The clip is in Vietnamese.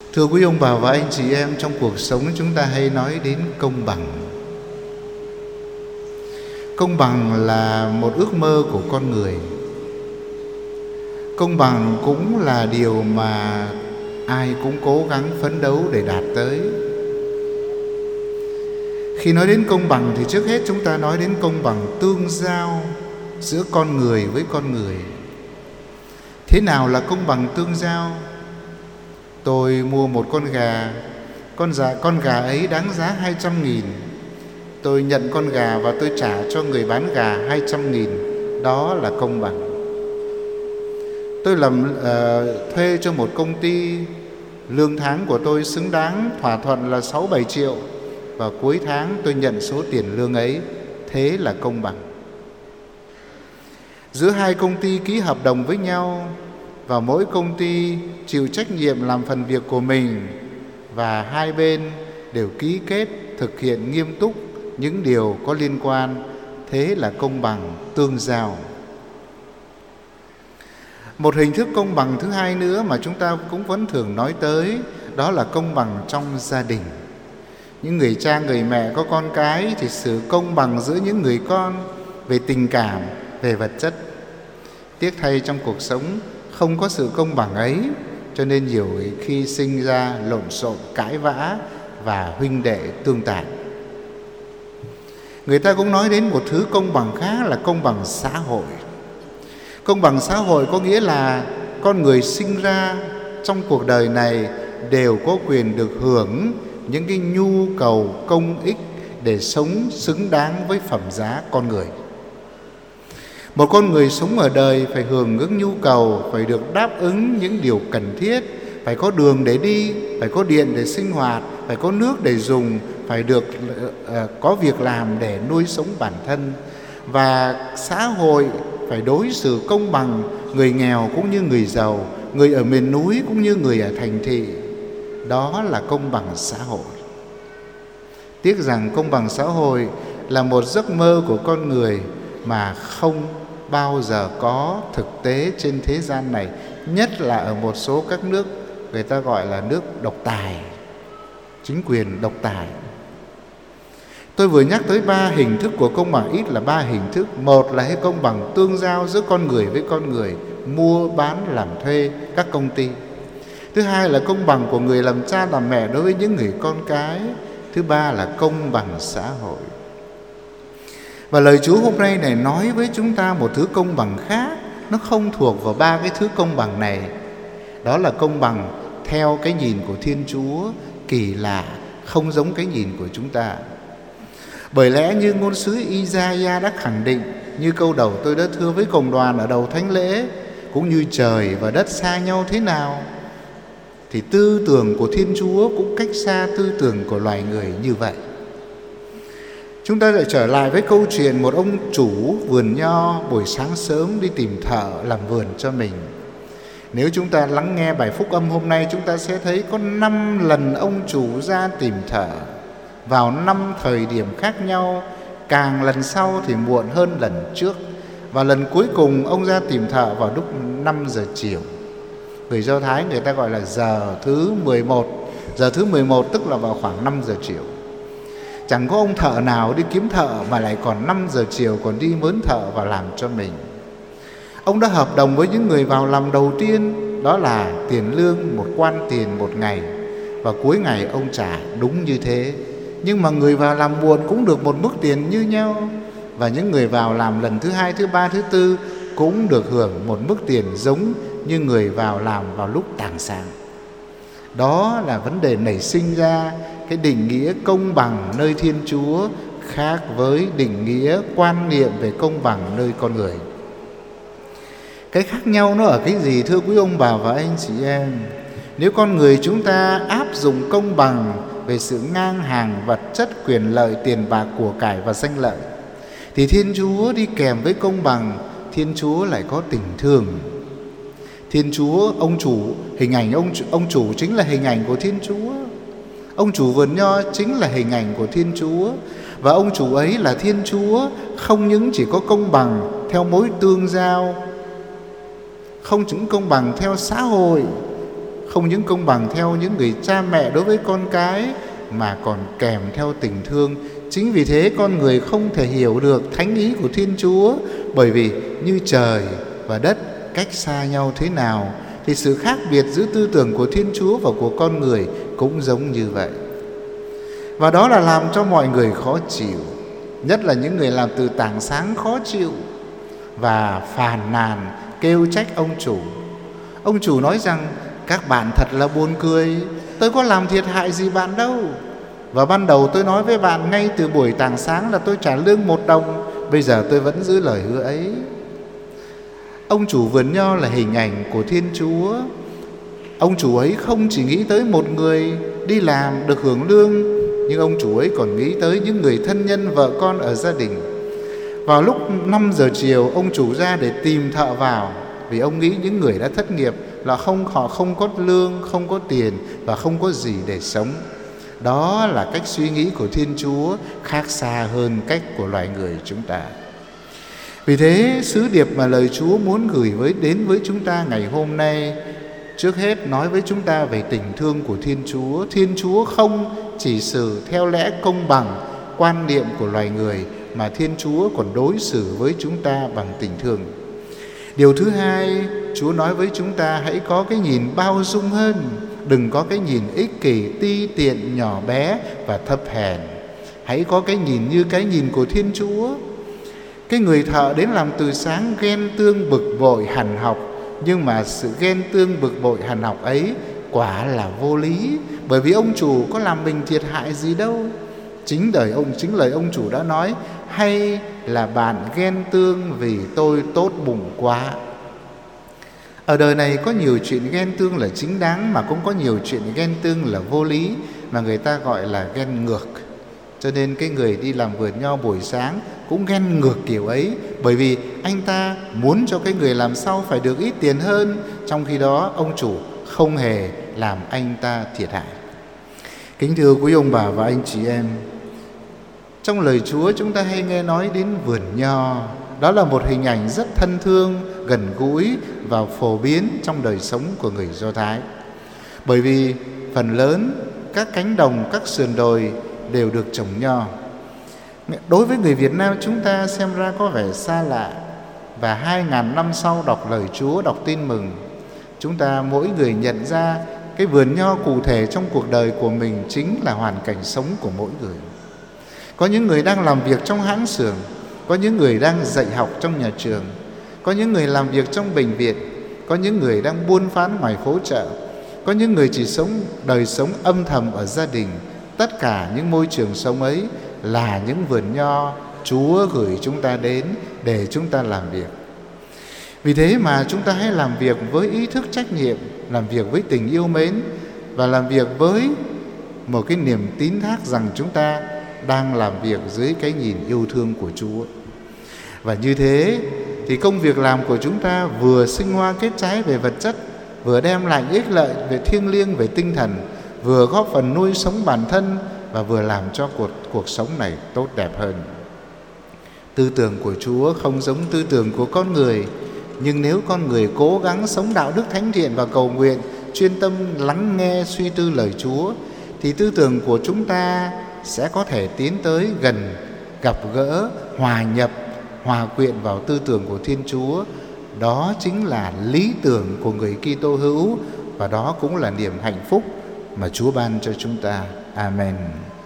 Thưa quý ông bà và anh chị em, trong cuộc sống chúng ta hay nói đến công bằng. Công bằng là một ước mơ của con người. Công bằng cũng là điều mà ai cũng cố gắng phấn đấu để đạt tới. Khi nói đến công bằng thì trước hết chúng ta nói đến công bằng tương giao giữa con người với con người. Thế nào là công bằng tương giao? Tôi mua một con gà, con gà ấy đáng giá 200.000. Tôi nhận con gà và tôi trả cho người bán gà 200.000. Đó là công bằng. Tôi làm thuê cho một công ty, lương tháng của tôi xứng đáng, thỏa thuận là 6-7 triệu, và cuối tháng tôi nhận số tiền lương ấy. Thế là công bằng. Giữa hai công ty ký hợp đồng với nhau, và mỗi công ty chịu trách nhiệm làm phần việc của mình, và hai bên đều ký kết thực hiện nghiêm túc những điều có liên quan. Thế là công bằng tương giao. Một hình thức công bằng thứ hai nữa mà chúng ta cũng vẫn thường nói tới, đó là công bằng trong gia đình. Những người cha người mẹ có con cái thì sự công bằng giữa những người con về tình cảm, về vật chất. Tiếc thay trong cuộc sống không có sự công bằng ấy, cho nên nhiều khi sinh ra lộn xộn, cãi vã và huynh đệ tương tàn. Người ta cũng nói đến một thứ công bằng khác là công bằng xã hội. Công bằng xã hội có nghĩa là con người sinh ra trong cuộc đời này đều có quyền được hưởng những cái nhu cầu công ích để sống xứng đáng với phẩm giá con người. Một con người sống ở đời phải hưởng ứng nhu cầu, phải được đáp ứng những điều cần thiết, phải có đường để đi, phải có điện để sinh hoạt, phải có nước để dùng, phải được có việc làm để nuôi sống bản thân. Và xã hội phải đối xử công bằng, người nghèo cũng như người giàu, người ở miền núi cũng như người ở thành thị. Đó là công bằng xã hội. Tiếc rằng công bằng xã hội là một giấc mơ của con người mà không bao giờ có thực tế trên thế gian này, nhất là ở một số các nước người ta gọi là nước độc tài, chính quyền độc tài. Tôi vừa nhắc tới 3 hình thức của công bằng, ít là 3 hình thức. Một là công bằng tương giao giữa con người với con người, mua bán làm thuê các công ty. Thứ hai là công bằng của người làm cha làm mẹ đối với những người con cái. Thứ ba là công bằng xã hội. Và lời Chúa hôm nay này nói với chúng ta một thứ công bằng khác, nó không thuộc vào 3 cái thứ công bằng này. Đó là công bằng theo cái nhìn của Thiên Chúa, kỳ lạ, không giống cái nhìn của chúng ta. Bởi lẽ như ngôn sứ Isaiah đã khẳng định, như câu đầu tôi đã thưa với cộng đoàn ở đầu thánh lễ, cũng như trời và đất xa nhau thế nào, thì tư tưởng của Thiên Chúa cũng cách xa tư tưởng của loài người như vậy. Chúng ta lại trở lại với câu chuyện một ông chủ vườn nho buổi sáng sớm đi tìm thợ làm vườn cho mình. Nếu chúng ta lắng nghe bài phúc âm hôm nay, chúng ta sẽ thấy có 5 lần ông chủ ra tìm thợ, vào 5 thời điểm khác nhau, càng lần sau thì muộn hơn lần trước. Và lần cuối cùng ông ra tìm thợ vào lúc 5 giờ chiều. Người Do Thái người ta gọi là giờ thứ 11. Giờ thứ 11 tức là vào khoảng 5 giờ chiều. Chẳng có ông thợ nào đi kiếm thợ mà lại còn 5 giờ chiều còn đi mướn thợ vào làm cho mình. Ông đã hợp đồng với những người vào làm đầu tiên, đó là tiền lương, một quan tiền một ngày, và cuối ngày ông trả đúng như thế. Nhưng mà người vào làm muộn cũng được một mức tiền như nhau, và những người vào làm lần thứ 2, thứ 3, thứ 4 cũng được hưởng một mức tiền giống như người vào làm vào lúc tảng sáng. Đó là vấn đề nảy sinh ra cái định nghĩa công bằng nơi Thiên Chúa khác với định nghĩa quan niệm về công bằng nơi con người. Cái khác nhau nó ở cái gì thưa quý ông bà và anh chị em? Nếu con người chúng ta áp dụng công bằng về sự ngang hàng vật chất, quyền lợi, tiền bạc, của cải và danh lợi, thì Thiên Chúa đi kèm với công bằng, Thiên Chúa lại có tình thương. Thiên Chúa, ông chủ, hình ảnh ông chủ chính là hình ảnh của Thiên Chúa. Ông chủ vườn nho chính là hình ảnh của Thiên Chúa. Và ông chủ ấy là Thiên Chúa, không những chỉ có công bằng theo mối tương giao, không những công bằng theo xã hội, không những công bằng theo những người cha mẹ đối với con cái, mà còn kèm theo tình thương. Chính vì thế con người không thể hiểu được thánh ý của Thiên Chúa, bởi vì như trời và đất cách xa nhau thế nào, thì sự khác biệt giữa tư tưởng của Thiên Chúa và của con người cũng giống như vậy. Và đó là làm cho mọi người khó chịu, nhất là những người làm từ tảng sáng khó chịu và phàn nàn kêu trách ông chủ. Ông chủ nói rằng: các bạn thật là buồn cười, tôi có làm thiệt hại gì bạn đâu. Và ban đầu tôi nói với bạn ngay từ buổi tảng sáng là tôi trả lương 1 đồng, bây giờ tôi vẫn giữ lời hứa ấy. Ông chủ vườn nho là hình ảnh của Thiên Chúa. Ông chủ ấy không chỉ nghĩ tới một người đi làm được hưởng lương, nhưng ông chủ ấy còn nghĩ tới những người thân nhân, vợ con ở gia đình. Vào lúc 5 giờ chiều, ông chủ ra để tìm thợ vào, vì ông nghĩ những người đã thất nghiệp là họ không có lương, không có tiền và không có gì để sống. Đó là cách suy nghĩ của Thiên Chúa, khác xa hơn cách của loài người chúng ta. Vì thế, sứ điệp mà lời Chúa muốn gửi đến với chúng ta ngày hôm nay, trước hết nói với chúng ta về tình thương của Thiên Chúa. Thiên Chúa không chỉ xử theo lẽ công bằng, quan niệm của loài người, mà Thiên Chúa còn đối xử với chúng ta bằng tình thương. Điều thứ hai, Chúa nói với chúng ta hãy có cái nhìn bao dung hơn, đừng có cái nhìn ích kỷ, ti tiện, nhỏ bé và thấp hèn. Hãy có cái nhìn như cái nhìn của Thiên Chúa. Cái người thợ đến làm từ sáng ghen tương bực bội hằn học, nhưng mà sự ghen tương bực bội hằn học ấy quả là vô lý, bởi vì ông chủ có làm mình thiệt hại gì đâu. Chính lời ông chủ đã nói: hay là bạn ghen tương vì tôi tốt bụng quá. Ở đời này có nhiều chuyện ghen tương là chính đáng, mà cũng có nhiều chuyện ghen tương là vô lý, mà người ta gọi là ghen ngược. Cho nên cái người đi làm vườn nho buổi sáng cũng ghen ngược kiểu ấy, bởi vì anh ta muốn cho cái người làm sau phải được ít tiền hơn, trong khi đó ông chủ không hề làm anh ta thiệt hại. Kính thưa quý ông bà và anh chị em, trong lời Chúa chúng ta hay nghe nói đến vườn nho. Đó là một hình ảnh rất thân thương, gần gũi và phổ biến trong đời sống của người Do Thái. Bởi vì phần lớn các cánh đồng, các sườn đồi đều được trồng nho. Đối với người Việt Nam chúng ta xem ra có vẻ xa lạ. Và 2000 năm sau đọc lời Chúa, đọc tin mừng, chúng ta mỗi người nhận ra cái vườn nho cụ thể trong cuộc đời của mình chính là hoàn cảnh sống của mỗi người. Có những người đang làm việc trong hãng xưởng, có những người đang dạy học trong nhà trường, có những người làm việc trong bệnh viện, có những người đang buôn bán ngoài phố chợ, có những người chỉ sống đời sống âm thầm ở gia đình. Tất cả những môi trường sống ấy là những vườn nho Chúa gửi chúng ta đến để chúng ta làm việc. Vì thế mà chúng ta hãy làm việc với ý thức trách nhiệm, làm việc với tình yêu mến và làm việc với một cái niềm tín thác rằng chúng ta đang làm việc dưới cái nhìn yêu thương của Chúa. Và như thế thì công việc làm của chúng ta vừa sinh hoa kết trái về vật chất, vừa đem lại ích lợi về thiêng liêng, về tinh thần, vừa góp phần nuôi sống bản thân và vừa làm cho cuộc sống này tốt đẹp hơn. Tư tưởng của Chúa không giống tư tưởng của con người, nhưng nếu con người cố gắng sống đạo đức thánh thiện và cầu nguyện, chuyên tâm lắng nghe suy tư lời Chúa, thì tư tưởng của chúng ta sẽ có thể tiến tới gần, gặp gỡ, hòa nhập, hòa quyện vào tư tưởng của Thiên Chúa. Đó chính là lý tưởng của người Kitô hữu, và đó cũng là niềm hạnh phúc mà Chúa ban cho chúng ta. Amen.